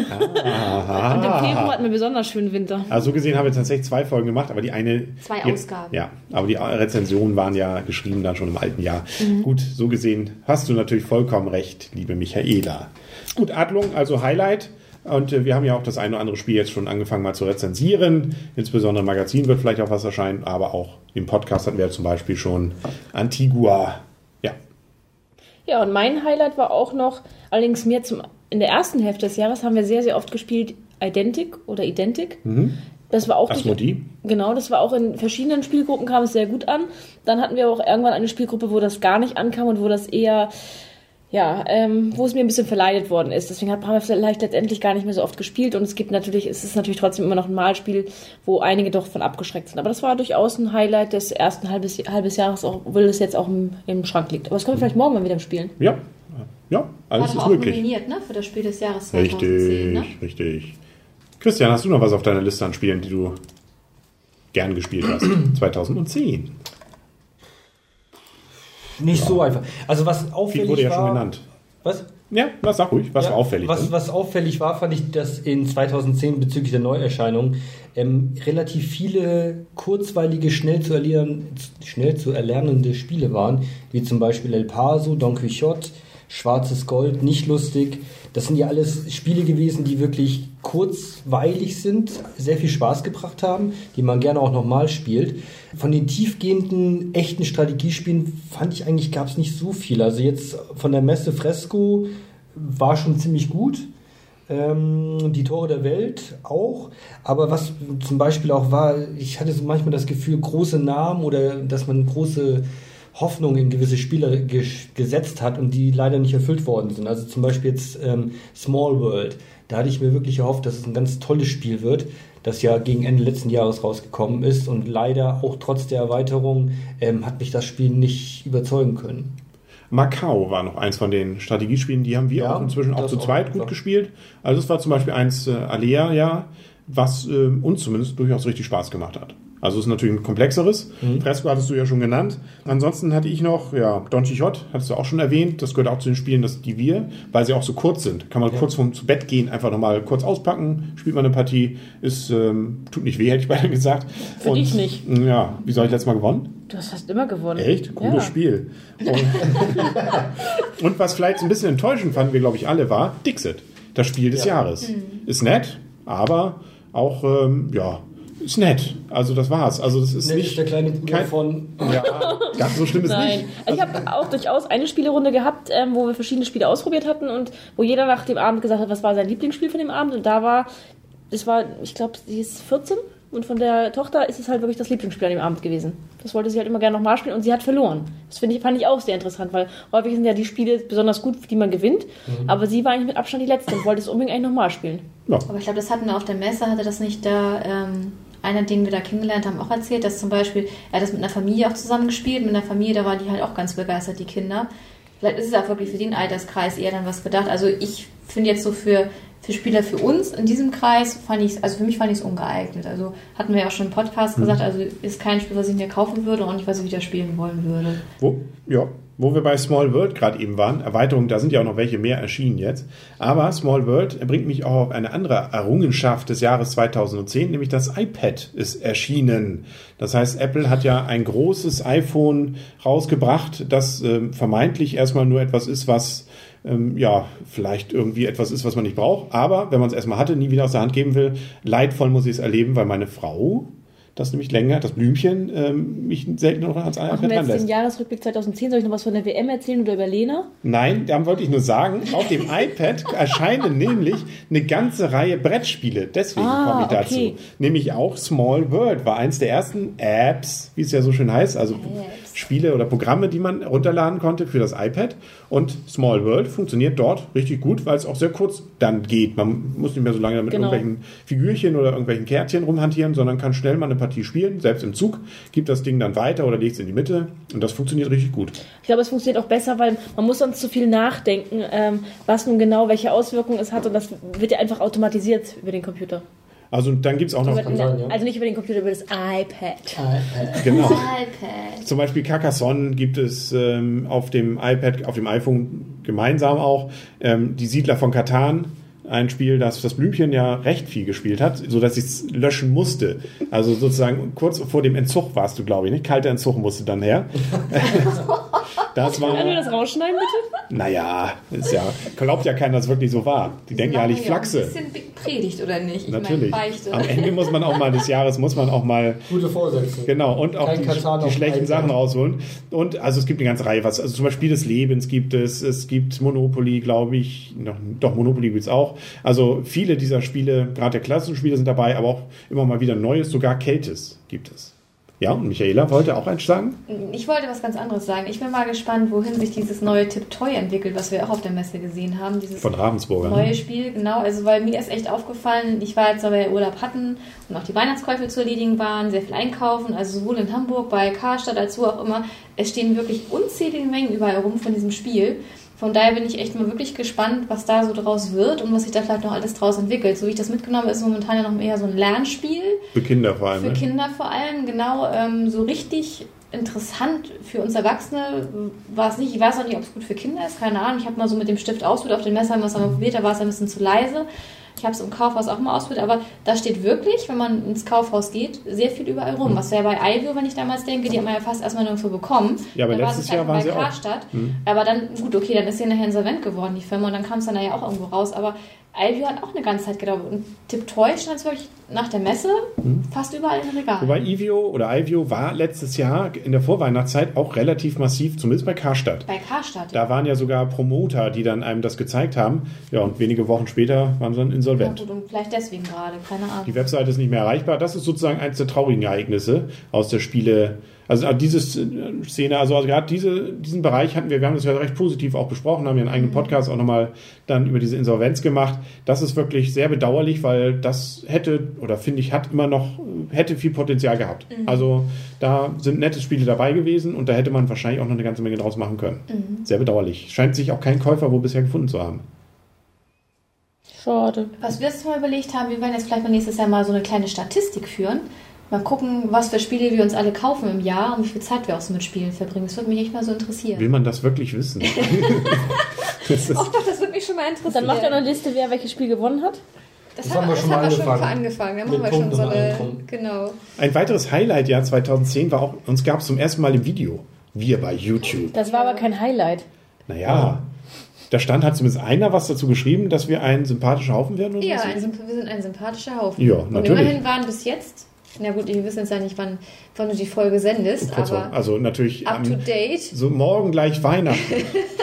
Aha. Und im Februar hatten wir besonders schönen Winter. Also so gesehen haben wir tatsächlich zwei Folgen gemacht, aber die eine... Zwei die, Ausgaben. Ja, aber die Rezensionen waren ja geschrieben dann schon im alten Jahr. Gut, so gesehen hast du natürlich vollkommen recht, liebe Michaela. Gut, Adlung, also Highlight. Und äh, wir haben ja auch das eine oder andere Spiel jetzt schon angefangen mal zu rezensieren. Insbesondere im Magazin wird vielleicht auch was erscheinen, aber auch im Podcast hatten wir zum Beispiel schon Antigua. Ja. Ja, und mein Highlight war auch noch, allerdings mehr zum, in der ersten Hälfte des Jahres haben wir sehr, sehr oft gespielt Identic oder Identic. Mhm. Das war auch durch, Asmodee. genau, das war auch in verschiedenen Spielgruppen, kam es sehr gut an. Dann hatten wir auch irgendwann eine Spielgruppe, wo das gar nicht ankam und wo das eher, ja, ähm, wo es mir ein bisschen verleidet worden ist. Deswegen haben wir vielleicht letztendlich gar nicht mehr so oft gespielt und es gibt natürlich, es ist natürlich trotzdem immer noch ein Malspiel, wo einige doch von abgeschreckt sind. Aber das war durchaus ein Highlight des ersten halbes, halbes Jahres, obwohl es jetzt auch im, im Schrank liegt. Aber das können wir vielleicht morgen mal wieder spielen. Ja, ja, war alles doch ist auch möglich. nominiert, ne, für das Spiel des Jahres zweitausendzehn. Richtig, Ne? richtig. Christian, hast du noch was auf deiner Liste an Spielen, die du gern gespielt hast? zweitausendzehn. Nicht so einfach. Also was Viel auffällig wurde ja war, schon genannt. Was? Ja, was sag ruhig, was Ja, war auffällig? Was, denn? was auffällig war, fand ich, dass in zweitausendzehn bezüglich der Neuerscheinung ähm, relativ viele kurzweilige, schnell zu, erlernen, schnell zu erlernende Spiele waren, wie zum Beispiel El Paso, Don Quixote, Schwarzes Gold, Nicht lustig. Das sind ja alles Spiele gewesen, die wirklich kurzweilig sind, sehr viel Spaß gebracht haben, die man gerne auch nochmal spielt. Von den tiefgehenden, echten Strategiespielen fand ich eigentlich, gab es nicht so viel. Also jetzt von der Messe Fresco war schon ziemlich gut. Ähm, die Tore der Welt auch. Aber was zum Beispiel auch war, ich hatte so manchmal das Gefühl, große Namen oder dass man große Hoffnung in gewisse Spieler ge- gesetzt hat und die leider nicht erfüllt worden sind. Also zum Beispiel jetzt ähm, Small World. Da hatte ich mir wirklich erhofft, dass es ein ganz tolles Spiel wird, das ja gegen Ende letzten Jahres rausgekommen ist und leider auch trotz der Erweiterung ähm, hat mich das Spiel nicht überzeugen können. Macau war noch eins von den Strategiespielen, die haben wir Ja, auch inzwischen auch das zu auch, zweit gut ja. gespielt. Also es war zum Beispiel eins äh, Alea, ja, was äh, uns zumindest durchaus richtig Spaß gemacht hat. Also es ist natürlich ein komplexeres. Mhm. Fresco hattest du ja schon genannt. Ansonsten hatte ich noch, ja, Don Quixote, hattest du auch schon erwähnt. Das gehört auch zu den Spielen, dass die wir, weil sie auch so kurz sind. Kann man ja. kurz vorm zu Bett gehen, einfach nochmal kurz auspacken, spielt man eine Partie. Ist, ähm, tut nicht weh, hätte ich beinahe gesagt. Für Und, dich nicht. Ja, wie soll ich letztes Mal gewonnen? Du hast fast immer gewonnen. Echt? Cooles ja. Spiel. Und, und was vielleicht ein bisschen enttäuschend fanden wir, glaube ich, alle, war Dixit. Das Spiel des ja. Jahres. Mhm. Ist nett, aber auch, ähm, ja, ist nett. Also das war's. Also das ist nett nicht ist der kleine Bruder kein, von. Ja, ganz so schlimm ist Nein. nicht. Also ich habe auch durchaus eine Spielerunde gehabt, ähm, wo wir verschiedene Spiele ausprobiert hatten und wo jeder nach dem Abend gesagt hat, was war sein Lieblingsspiel von dem Abend. Und da war, das war, ich glaube, sie ist vierzehn und von der Tochter ist es halt wirklich das Lieblingsspiel an dem Abend gewesen. Das wollte sie halt immer gerne nochmal spielen und sie hat verloren. Das finde ich, fand ich auch sehr interessant, weil häufig sind ja die Spiele besonders gut, die man gewinnt. Mhm. Aber sie war eigentlich mit Abstand die Letzte und wollte es unbedingt eigentlich nochmal spielen. Ja. Aber ich glaube, das hatten wir auf der Messe, hatte das nicht da ähm, einer, den wir da kennengelernt haben, auch erzählt, dass zum Beispiel, er hat das mit einer Familie auch zusammengespielt, mit einer Familie, da waren die halt auch ganz begeistert, die Kinder. Vielleicht ist es auch wirklich für den Alterskreis eher dann was gedacht. Also ich finde jetzt so für, für Spieler für uns in diesem Kreis, fand ich also für mich fand ich es ungeeignet. Also hatten wir ja auch schon im Podcast mhm. gesagt, also ist kein Spiel, was ich mir kaufen würde und nicht, was ich wieder spielen wollen würde. Wo? Ja. Wo wir bei Small World gerade eben waren, Erweiterung, da sind ja auch noch welche mehr erschienen jetzt. Aber Small World bringt mich auch auf eine andere Errungenschaft des Jahres zweitausendzehn, nämlich das iPad ist erschienen. Das heißt, Apple hat ja ein großes iPhone rausgebracht, das äh, vermeintlich erstmal nur etwas ist, was ähm, ja vielleicht irgendwie etwas ist, was man nicht braucht. Aber wenn man es erstmal hatte, nie wieder aus der Hand geben will, leidvoll muss ich es erleben, weil meine Frau das nämlich länger, das Blümchen, ähm, mich selten noch ans iPad ranlässt. Machen wir jetzt den lässt. Jahresrückblick zweitausendzehn. Soll ich noch was von der W M erzählen oder über Lena? Nein, da wollte ich nur sagen, auf dem iPad erscheinen nämlich eine ganze Reihe Brettspiele. Deswegen ah, komme ich dazu. Okay. Nämlich auch Small World war eins der ersten Apps, wie es ja so schön heißt, also Apps. Spiele oder Programme, die man runterladen konnte für das iPad. Und Small World funktioniert dort richtig gut, weil es auch sehr kurz dann geht. Man muss nicht mehr so lange mit genau. irgendwelchen Figürchen oder irgendwelchen Kärtchen rumhantieren, sondern kann schnell mal eine Partie spielen. Selbst im Zug gibt das Ding dann weiter oder legt es in die Mitte. Und das funktioniert richtig gut. Ich glaube, es funktioniert auch besser, weil man muss sonst zu viel nachdenken, ähm, was nun genau, welche Auswirkungen es hat. Und das wird ja einfach automatisiert über den Computer. Also dann gibt es auch noch... Über, sein, ja. Also nicht über den Computer, über das iPad. iPad. Genau. iPad. Zum Beispiel Carcassonne gibt es ähm, auf dem iPad, auf dem iPhone gemeinsam auch. Ähm, die Siedler von Catan, ein Spiel, das das Blümchen ja recht viel gespielt hat, sodass ich es löschen musste. Also sozusagen kurz vor dem Entzug warst du, glaube ich, nicht? Kalter Entzug musste dann her. Das war, Können wir das rausschneiden, bitte? Naja, ist ja, glaubt ja keiner, dass es wirklich so war. Die denken ja eigentlich Flachse. Ein bisschen Predigt, oder nicht? Ich Natürlich. Meine, Beichte. Am Ende muss man auch mal des Jahres, muss man auch mal... Gute Vorsätze. Genau, und auch Kein die, Katar die schlechten iPad. Sachen rausholen. Und also es gibt eine ganze Reihe, was, also zum Beispiel des Lebens gibt es, es gibt Monopoly, glaube ich, noch, doch Monopoly gibt es auch. Also viele dieser Spiele, gerade der klassischen Spiele sind dabei, aber auch immer mal wieder Neues, sogar Keltis gibt es. Ja, und Michaela wollte auch eins sagen? Ich wollte was ganz anderes sagen. Ich bin mal gespannt, wohin sich dieses neue Tiptoy entwickelt, was wir auch auf der Messe gesehen haben. Dieses Von Ravensburger. Neue ne? Spiel, genau. Also, weil mir ist echt aufgefallen, ich war jetzt, weil wir Urlaub hatten und auch die Weihnachtskäufe zu erledigen waren, sehr viel einkaufen, also sowohl in Hamburg, bei Karstadt als wo auch immer. Es stehen wirklich unzählige Mengen überall rum von diesem Spiel. Von daher bin ich echt mal wirklich gespannt, was da so draus wird und was sich da vielleicht noch alles draus entwickelt. So wie ich das mitgenommen habe, ist momentan ja noch eher so ein Lernspiel. Für Kinder vor allem. Für ne? Kinder vor allem, genau. Ähm, so richtig interessant für uns Erwachsene war es nicht. Ich weiß auch nicht, ob es gut für Kinder ist, keine Ahnung. Ich habe mal so mit dem Stift ausprobiert, auf den Messern was einmal probiert, da war es ein bisschen zu leise. Ich habe es im Kaufhaus auch mal ausprobiert, aber da steht wirklich, wenn man ins Kaufhaus geht, sehr viel überall rum. Mhm. Was ja bei iView, wenn ich damals denke, die haben wir ja fast erstmal nirgendwo bekommen. Ja, aber da letztes war Jahr waren sie auch. Karstadt. Mhm. Aber dann, gut, okay, dann ist sie nachher insolvent geworden, die Firma, und dann kam es dann ja auch irgendwo raus. Aber iView hat auch eine ganze Zeit gedauert. Und Tiptoy stand es wirklich nach der Messe mhm. fast überall im Regal. Wobei iView oder iView war letztes Jahr in der Vorweihnachtszeit auch relativ massiv, zumindest bei Karstadt. Bei Karstadt. Da waren ja sogar Promoter, die dann einem das gezeigt haben. Ja, und wenige Wochen später waren sie dann insolvent. Ja, gut, und vielleicht deswegen gerade, keine Ahnung. Die Webseite ist nicht mehr erreichbar. Das ist sozusagen eines der traurigen Ereignisse aus der Spiele. Also diese Szene, also, also gerade diese, diesen Bereich hatten wir, wir haben das ja recht positiv auch besprochen, haben ja einen eigenen Podcast auch nochmal dann über diese Insolvenz gemacht. Das ist wirklich sehr bedauerlich, weil das hätte, oder finde ich, hat immer noch, hätte viel Potenzial gehabt. Mhm. Also da sind nette Spiele dabei gewesen und da hätte man wahrscheinlich auch noch eine ganze Menge draus machen können. Mhm. Sehr bedauerlich. Scheint sich auch kein Käufer wohl bisher gefunden zu haben. Schade. Was wir jetzt mal überlegt haben, wir werden jetzt vielleicht mal nächstes Jahr mal so eine kleine Statistik führen. Mal gucken, was für Spiele wir uns alle kaufen im Jahr und wie viel Zeit wir auch so mit Spielen verbringen. Das würde mich echt mal so interessieren. Will man das wirklich wissen? das Ach doch, das würde mich schon mal interessieren. Dann macht ihr eine Liste, wer welches Spiel gewonnen hat. Das, das haben wir, schon, das mal haben wir schon angefangen. Da machen wir schon so eine, genau. Ein weiteres Highlight-Jahr zweitausendzehn war auch, uns gab es zum ersten Mal im Video. Wir bei YouTube. Das war aber kein Highlight. Naja, da stand, hat zumindest einer was dazu geschrieben, dass wir ein sympathischer Haufen werden? Oder ja, was? ein, wir sind ein sympathischer Haufen. Ja, und natürlich. immerhin waren bis jetzt, na gut, wir wissen jetzt ja nicht, wann, wann du die Folge sendest, Kurz aber also natürlich up to date. So morgen gleich Weihnachten.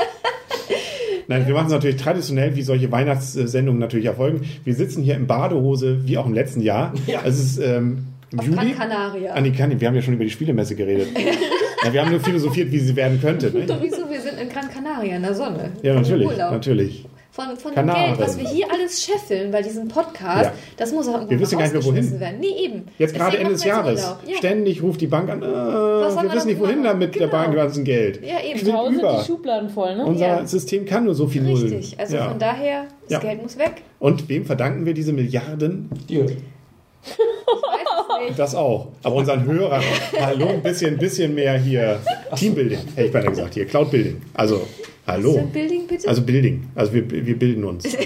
Nein, wir machen es natürlich traditionell, wie solche Weihnachtssendungen natürlich erfolgen. Wir sitzen hier in Badehose, wie auch im letzten Jahr. Ja. Es ist ähm, im Auf Juli. Gran Canaria. Ah, nee, kann, wir haben ja schon über die Spielemesse geredet. Ja, wir haben nur philosophiert, wie sie werden könnte. Ne? Wieso? Wir sind in Gran Canaria, in der Sonne. Ja, natürlich, natürlich. Von, von dem Geld, was wir hier alles scheffeln bei diesem Podcast, ja. das muss auch irgendwann wir wissen gar nicht mehr, wohin. werden. Nee, eben. Jetzt gerade Ende des Jahres. Ja. Ständig ruft die Bank an, äh, wir wissen nicht, wohin damit genau. der Bank ganzen Geld. Ja, eben. Zu Hause sind die Schubladen voll, ne? Unser ja. System kann nur so viel Nullen. Richtig, also ja. von daher, das ja. Geld muss weg. Und wem verdanken wir diese Milliarden? Dir. Ich weiß es nicht. Das auch. Aber unseren Hörern, hallo, ein bisschen, bisschen mehr hier Teambuilding, hätte ich beinahe gesagt, hier, Cloud-Building. Also, hallo. Was ist Building, bitte? Also Building. Also wir, wir bilden uns. Also,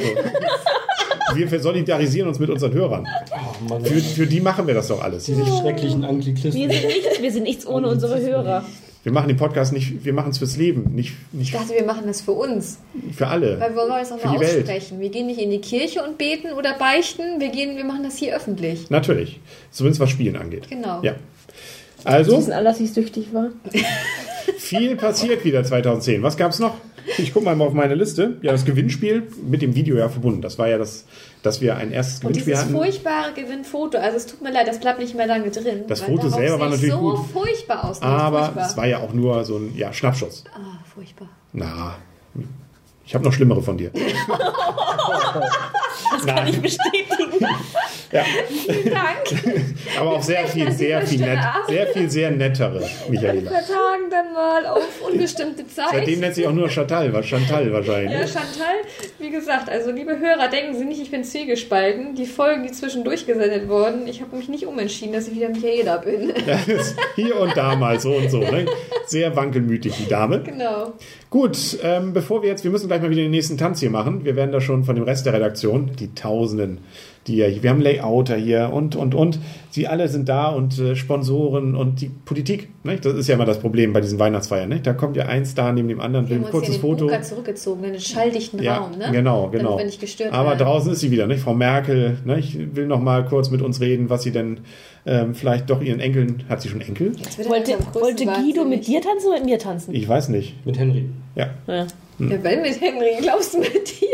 wir solidarisieren uns mit unseren Hörern. Oh, Mann. Für, für die machen wir das doch alles. Diese schrecklichen Anglizismen. Wir sind nichts, wir sind nichts ohne unsere Hörer. Wir machen den Podcast nicht, wir machen es fürs Leben, nicht, nicht ich dachte, wir machen das für uns. Für alle. Weil wir wollen es auch mal aussprechen. Wir gehen nicht in die Kirche und beten oder beichten, wir, gehen, wir machen das hier öffentlich. Natürlich. Zumindest was Spielen angeht. Genau. Ja. Also. Wissen alle, dass ich süchtig war. Viel passiert wieder zweitausendzehn. Was gab es noch? Ich gucke mal auf meine Liste. Ja, das Gewinnspiel mit dem Video ja verbunden. Das war ja das, dass wir ein erstes Gewinnspiel hatten. Und dieses furchtbare Gewinnfoto. Also es tut mir leid, das bleibt nicht mehr lange drin. Das Foto selber war natürlich so gut. so furchtbar aus. Aber furchtbar. es war ja auch nur so ein ja, Schnappschuss. Ah, furchtbar. Na, ich habe noch schlimmere von dir. Das kann ich bestätigen. Ja. Vielen Dank. Aber auch sehr viel, sehr viel, nett, sehr viel, sehr nettere, Michaela. Wir vertagen dann mal auf unbestimmte Zeit. Seitdem nennt sich auch nur Chantal, was Chantal wahrscheinlich. Ja, Chantal, wie gesagt, also liebe Hörer, denken Sie nicht, ich bin zwiegespalten. Die Folgen, die zwischendurch gesendet wurden, ich habe mich nicht umentschieden, dass ich wieder Michaela bin. Ja, hier und da mal so und so. Ne? Sehr wankelmütig, die Dame. Genau. Gut, ähm, bevor wir jetzt, wir müssen gleich mal wieder den nächsten Tanz hier machen. Wir werden da schon von dem Rest der Redaktion, die Tausenden, die ja, wir haben Layouter hier und, und, und. Sie alle sind da und äh, Sponsoren und die Politik. Ne? Das ist ja immer das Problem bei diesen Weihnachtsfeiern. Ne? Da kommt ja eins da neben dem anderen, will ein kurzes Foto. Wir haben uns ja zurückgezogen, in den schalldichten ja, Raum. Ne? Genau, genau. Damit wir nicht gestört Aber werden. draußen ist sie wieder, ne? Frau Merkel. Ne? Ich will noch mal kurz mit uns reden, was sie denn ähm, vielleicht doch ihren Enkeln, hat sie schon Enkel? Wollte, wollte Guido mit dir tanzen oder mit mir tanzen? Ich weiß nicht. Mit Henry. Ja. Ja, hm. ja wenn mit Henry, glaubst du mit dir?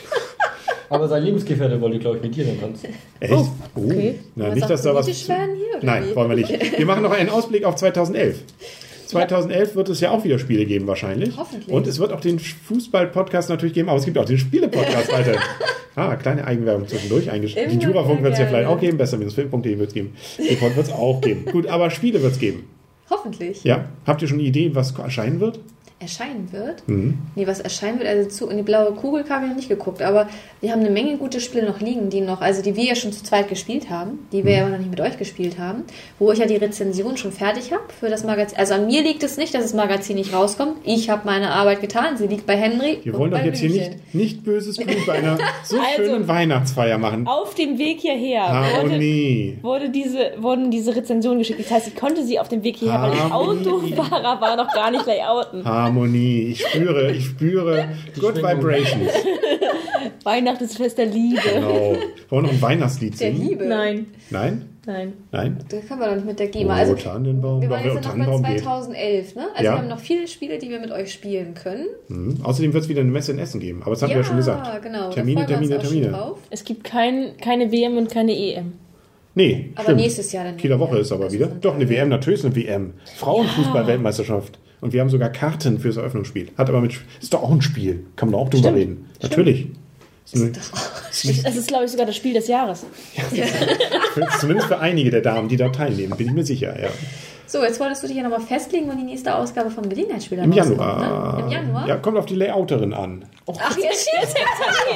Aber sein Lebensgefährte wollte, glaube ich, mit dir dann tanzen. Echt? Oh, oh. okay. Na, nicht, dass da was... Werden hier, oder Nein, wie? wollen wir nicht. Wir machen noch einen Ausblick auf zweitausendelf. zweitausendelf wird es ja auch wieder Spiele geben wahrscheinlich. Hoffentlich. Und es wird auch den Fußball-Podcast natürlich geben, aber es gibt auch den Spiele-Podcast weiter. Ah, kleine Eigenwerbung zwischendurch eingeschrieben. Die Jurafunk wird es ja vielleicht auch geben. besser film punkt de wird es geben. E P O D wird es auch geben. Gut, aber Spiele wird es geben. Hoffentlich. Ja. Habt ihr schon eine Idee, was erscheinen wird? Erscheinen wird? Mhm. Nee, was erscheinen wird, also zu, in die blaue Kugel habe ich noch nicht geguckt, aber wir haben eine Menge gute Spiele noch liegen, die noch, also die wir ja schon zu zweit gespielt haben, die wir mhm. ja noch nicht mit euch gespielt haben, wo ich ja die Rezension schon fertig habe für das Magazin. Also an mir liegt es nicht, dass das Magazin nicht rauskommt. Ich habe meine Arbeit getan, sie liegt bei Henry. Wir wollen doch jetzt hier nicht, nicht böses Blut bei einer so also, schönen Weihnachtsfeier machen. Auf dem Weg hierher Harmonie. Wurde, wurde diese, wurden diese Rezensionen geschickt. Das heißt, ich konnte sie auf dem Weg hierher, weil ich Autofahrer war, noch gar nicht layouten. Harmonie. Ich spüre, ich spüre Good Vibrations. Weihnachten ist Fest der Liebe. Genau. Wollen wir noch ein Weihnachtslied Der singen? Liebe? Nein. Nein? Nein. Nein? Da können wir doch nicht mit der GEMA. Oh, Also, Tannenbaum. wir Doch, waren jetzt ja, noch Tannenbaum bei geht. zweitausendelf, ne? Also Ja. wir haben noch viele Spiele, die wir mit euch spielen können. Mhm. Außerdem wird es wieder eine Messe in Essen geben. Aber das hatten wir ja schon gesagt. Genau. Termine, da freuen wir Termine, uns auch schon Termine. drauf. Es gibt kein, keine W M und keine E M. Nee, Aber stimmt. nächstes Jahr dann. Kieler Woche ist aber wieder. Doch, eine W M, natürlich eine W M. Frauenfußball-Weltmeisterschaft. Und wir haben sogar Karten fürs Eröffnungsspiel. Hat aber mit, ist doch auch ein Spiel. Kann man auch drüber Stimmt. reden. Natürlich. Ist nur, Das ist, glaube ich, sogar das Spiel des Jahres. für, zumindest für einige der Damen, die da teilnehmen, bin ich mir sicher. Ja. So, jetzt wolltest du dich ja nochmal festlegen, wann die nächste Ausgabe vom Gelegenheitsspieler Im rauskommt, Januar. Ne? Im Januar? Ja, kommt auf die Layouterin an. Ach, jetzt schiebt Das ist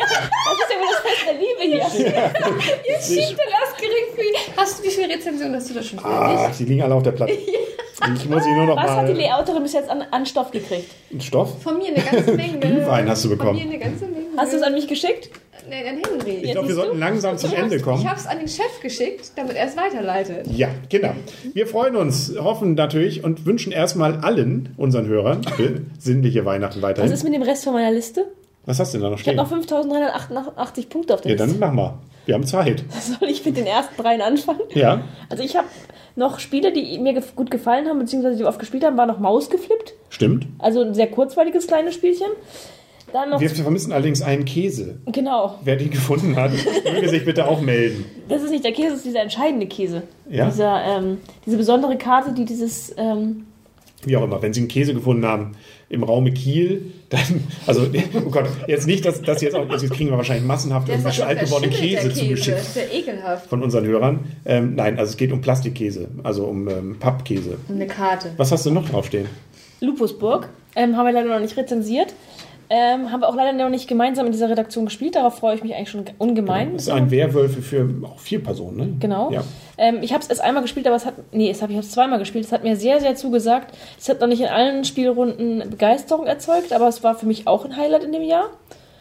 ja wohl das Fest der Liebe hier. Jetzt schiebt er das geringfügig. Hast du, wie viele Rezensionen hast du da schon fertig? Ach, die liegen alle auf der Platte. Ich muss sie nur noch Was mal... hat die Layouterin bis jetzt an, an Stoff gekriegt? Einen Stoff? Von mir eine ganze Menge. Glühwein hast du bekommen. Von mir eine ganze Menge. Hast du es an mich geschickt? Nein, an Henry. Ich glaube, wir sollten langsam zum Ich Ende hab's- kommen. Ich habe es an den Chef geschickt, damit er es weiterleitet. Ja, genau. Wir freuen uns, hoffen natürlich und wünschen erstmal allen unseren Hörern besinnliche Weihnachten Was weiterhin. ist mit dem Rest von meiner Liste? Was hast du denn da noch Ich habe stehen? noch fünftausenddreihundertachtundachtzig Punkte auf der Ja, dann Liste. mach mal. Wir haben Zeit. Soll ich mit den ersten dreien anfangen? Ja. Also ich habe noch Spiele, die mir gef- gut gefallen haben, beziehungsweise die wir oft gespielt haben, war noch Maus geflippt. Stimmt. Also ein sehr kurzweiliges kleines Spielchen. Dann noch... Wir vermissen allerdings einen Käse. Genau. Wer den gefunden hat, möge sich bitte auch melden. Das ist nicht der Käse, das ist dieser entscheidende Käse. Ja? Dieser, ähm, diese besondere Karte, die dieses... Ähm, Wie auch immer, wenn Sie einen Käse gefunden haben im Raume Kiel, dann, also, oh Gott, jetzt nicht, dass, dass jetzt auch, jetzt kriegen wir wahrscheinlich massenhaft irgendwelche altgewordene Käse zugeschickt Das ist ja ekelhaft. von unseren Hörern. Ähm, nein, also es geht um Plastikkäse, also um ähm, Pappkäse. Eine Karte. Was hast du noch draufstehen? Lupusburg. Ähm, haben wir leider noch nicht rezensiert. Ähm, haben wir auch leider noch nicht gemeinsam in dieser Redaktion gespielt. Darauf freue ich mich eigentlich schon ungemein. Das ist ein Werwölfe für auch vier Personen, ne? Genau. Ja. Ähm, ich habe es erst einmal gespielt, aber es hat... Nee, es hab, ich habe es zweimal gespielt. Es hat mir sehr, sehr zugesagt. Es hat noch nicht in allen Spielrunden Begeisterung erzeugt, aber es war für mich auch ein Highlight in dem Jahr.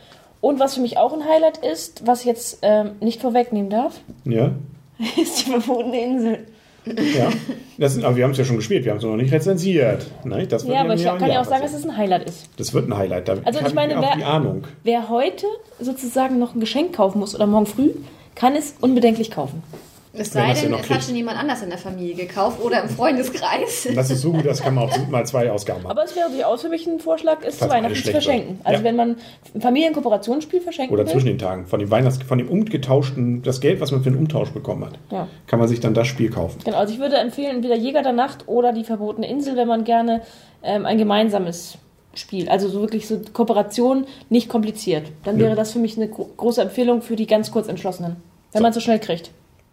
Und was für mich auch ein Highlight ist, was ich jetzt ähm, nicht vorwegnehmen darf, Ja. ist die verbotene Insel. Ja. Das sind, aber wir haben es ja schon gespielt, wir haben es noch nicht rezensiert. Ne? Das wird Ja, aber ich im kann ja Jahr auch sagen, dass passieren. es ein Highlight ist. Das wird ein Highlight. Da Also ich habe meine, auch wer- die Ahnung. Wer heute sozusagen noch ein Geschenk kaufen muss oder morgen früh, kann es unbedenklich kaufen. Es Wenn sei das denn, denn noch es hat kriegt. schon jemand anders in der Familie gekauft oder im Freundeskreis. Das ist so gut, das kann man auch mal zwei Ausgaben machen. Aber es wäre durchaus für mich ein Vorschlag, es zu Falls Weihnachten alles zu schlecht verschenken. wird. Also Ja. wenn man ein Familienkooperationsspiel verschenken Oder will. zwischen den Tagen. Von dem Weihnachts-, von dem umgetauschten, das Geld, was man für den Umtausch bekommen hat, Ja. kann man sich dann das Spiel kaufen. Genau, also ich würde empfehlen, entweder Jäger der Nacht oder die verbotene Insel, wenn man gerne ähm, ein gemeinsames Spiel, also so wirklich so Kooperation, nicht kompliziert. Dann Ja. wäre das für mich eine gro- große Empfehlung für die ganz kurz Entschlossenen, wenn So. man es so schnell kriegt.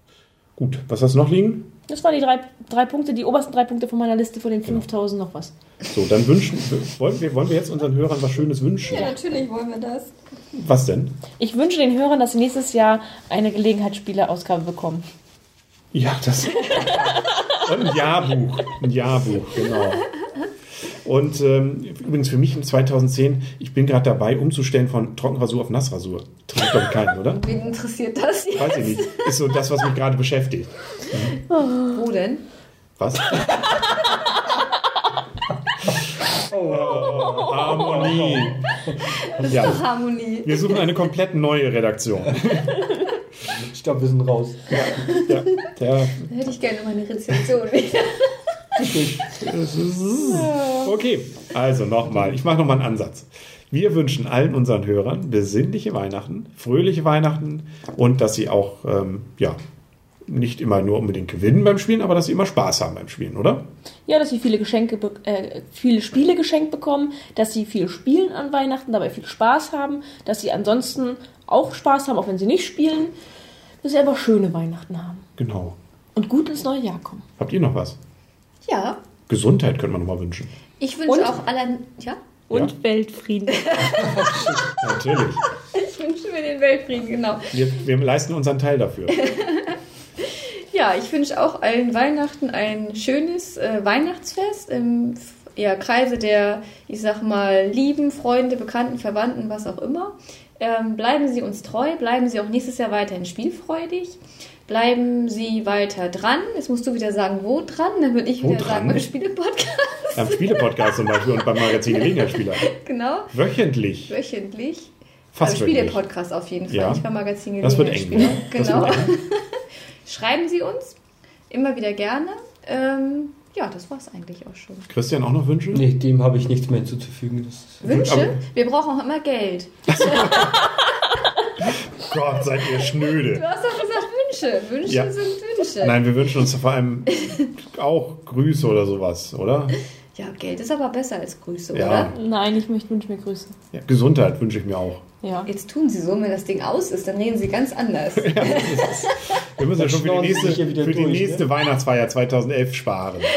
Gut, was hast du noch liegen? Das waren die drei, drei Punkte, die obersten drei Punkte von meiner Liste von den fünftausend noch was. So, dann wünschen, wollen wir, wollen wir jetzt unseren Hörern was Schönes wünschen? Ja, natürlich wollen wir das. Was denn? Ich wünsche den Hörern, dass sie nächstes Jahr eine Gelegenheitsspielerausgabe bekommen. Ja, das. Und ein Jahrbuch. Ein Jahrbuch, genau. Und ähm, übrigens für mich in zweitausendzehn, ich bin gerade dabei, umzustellen von Trockenrasur auf Nassrasur. Trägt doch keinen, oder? Wen interessiert das jetzt? Weiß ich nicht. Ist so das, was mich gerade beschäftigt. Wo denn? Was? Oh, Harmonie. Das Ja. ist doch Harmonie. Wir suchen eine komplett neue Redaktion. Ich glaube, wir sind raus. Ja, der, Da hätte ich gerne meine Rezension wieder. okay, also nochmal. Ich mache nochmal einen Ansatz. Wir wünschen allen unseren Hörern besinnliche Weihnachten, fröhliche Weihnachten und dass sie auch ähm, ja, nicht immer nur unbedingt gewinnen beim Spielen, aber dass sie immer Spaß haben beim Spielen, oder? Ja, dass sie viele Geschenke, be- äh, viele Spiele geschenkt bekommen, dass sie viel spielen an Weihnachten, dabei viel Spaß haben, dass sie ansonsten auch Spaß haben, auch wenn sie nicht spielen, dass sie einfach schöne Weihnachten haben Genau. und gut ins neue Jahr kommen. Habt ihr noch was? Ja, Gesundheit könnte man nochmal wünschen. ich wünsche Und? auch allen. Ja? Und Ja. Weltfrieden. Natürlich. Ich wünsche mir den Weltfrieden, genau. Wir, wir leisten unseren Teil dafür. Ja, ich wünsche auch allen Weihnachten ein schönes äh, Weihnachtsfest im ja, Kreise der, ich sag mal, lieben Freunde, Bekannten, Verwandten, was auch immer. Ähm, bleiben Sie uns treu, bleiben Sie auch nächstes Jahr weiterhin spielfreudig. Bleiben Sie weiter dran. Jetzt musst du wieder sagen, wo dran, dann würde ich Wo wieder dran? sagen, beim Spiele-Podcast. Am Spiele-Podcast zum Beispiel und beim Magazin Gelegenheitsspieler. Genau, Wöchentlich. wöchentlich. Fast also wöchentlich. Spiele-Podcast auf jeden Fall, Ja. nicht beim Magazin Das wird eng. Gelegenheitsspieler. Ne? Das Genau. wird eng. Schreiben Sie uns, immer wieder gerne. Ähm, ja, das war's eigentlich auch schon. Christian, auch noch Wünsche? Nee, dem habe ich nichts mehr hinzuzufügen. Das ist Wünsche? Aber- Wir brauchen auch immer Geld. Gott, seid ihr schnöde. Du hast doch gesagt Wünsche. Wünsche Ja. sind Wünsche. Nein, wir wünschen uns vor allem auch Grüße oder sowas, oder? Ja, Geld ist aber besser als Grüße, Ja. oder? Nein, ich möchte wünsche mir Grüße. Ja, Gesundheit wünsche ich mir auch. Ja. Jetzt tun Sie so, wenn das Ding aus ist, dann reden Sie ganz anders. Wir müssen ja schon für die schnorren Sie nächste, sich ja wieder für die durch, nächste ne? Weihnachtsfeier zweitausendelf sparen. Ja,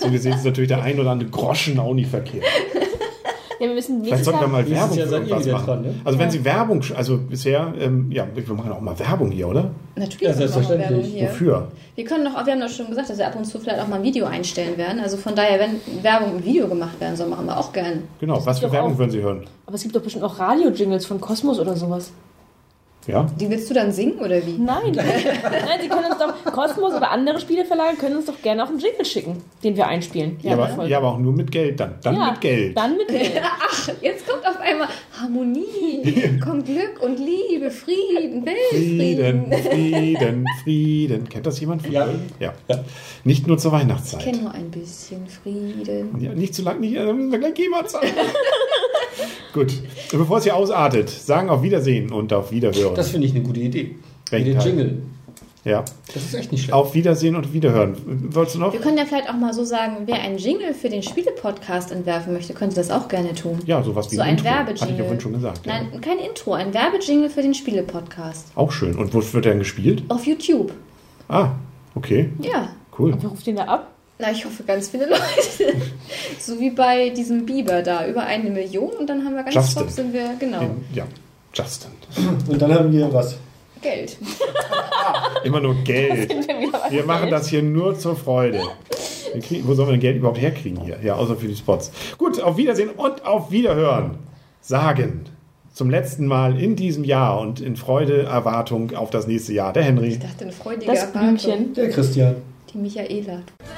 So gesehen ist natürlich der ein oder andere Groschen auch nicht verkehrt. Ja, wir müssen Vielleicht sollten wir mal Werbung Jahr für seid ihr irgendwas wieder machen. dran, ne? Also wenn Sie Werbung, also bisher, ähm, ja, wir machen auch mal Werbung hier, oder? Natürlich Ja, machen wir auch selbstverständlich. Werbung hier. Wofür? Wir können doch, wir haben doch schon gesagt, dass wir ab und zu vielleicht auch mal ein Video einstellen werden. Also von daher, wenn Werbung im Video gemacht werden soll, machen wir auch gern. Genau, was für doch Werbung auch- würden Sie hören? Aber es gibt doch bestimmt auch Radio-Jingles von Kosmos oder sowas. Ja? Die willst du dann singen oder wie? Nein. Nein, Sie können uns doch, Kosmos oder andere Spieleverlage können uns doch gerne auch einen Jingle schicken, den wir einspielen. Ja, aber, ja, aber auch nur mit Geld dann. Dann Ja, mit Geld. Dann mit Geld. Ach, jetzt kommt auf einmal Harmonie, kommt Glück und Liebe, Frieden, Frieden, Weltfrieden. Frieden, Frieden. Kennt das jemand? Ja. ja. Nicht nur zur Ich Weihnachtszeit. kenne nur ein bisschen Frieden. Ja, nicht zu lang, nicht, dann müssen wir gleich GEMA zahlen. Gut. Und bevor es hier ausartet, sagen auf Wiedersehen und auf Wiederhören. Das finde ich eine gute Idee. Wie Welchen den Teil? Jingle. Ja. Das ist echt nicht schlecht. Auf Wiedersehen und Wiederhören. Wolltest du noch? Wir können ja vielleicht auch mal so sagen, wer einen Jingle für den Spiele-Podcast entwerfen möchte, könnte das auch gerne tun. Ja, sowas wie So ein Intro. Hatte ich ja Werbejingle. vorhin schon gesagt. Ja. Nein, kein Intro, ein Werbejingle für den Spiele-Podcast. Auch schön. Und wo wird der denn gespielt? Auf YouTube. Ah, okay. Ja. Cool. Wer ruft den da ab? Na, ich hoffe, ganz viele Leute. So wie bei diesem Biber da. Über eine Million und dann haben wir ganz Justin. top sind wir, genau, In, ja, Justin. Und dann haben wir was. Geld. Immer nur Geld. Sind wir wieder bei Wir machen Geld? das hier nur zur Freude. Wir kriegen, wo sollen wir denn Geld überhaupt herkriegen hier? Ja, außer für die Spots. Gut, auf Wiedersehen und auf Wiederhören. Sagen zum letzten Mal in diesem Jahr und in Freude, Erwartung auf das nächste Jahr. Der Henry. Ich dachte, eine freudige Das Erwartung. Blümchen. Der Christian. Die Michaela.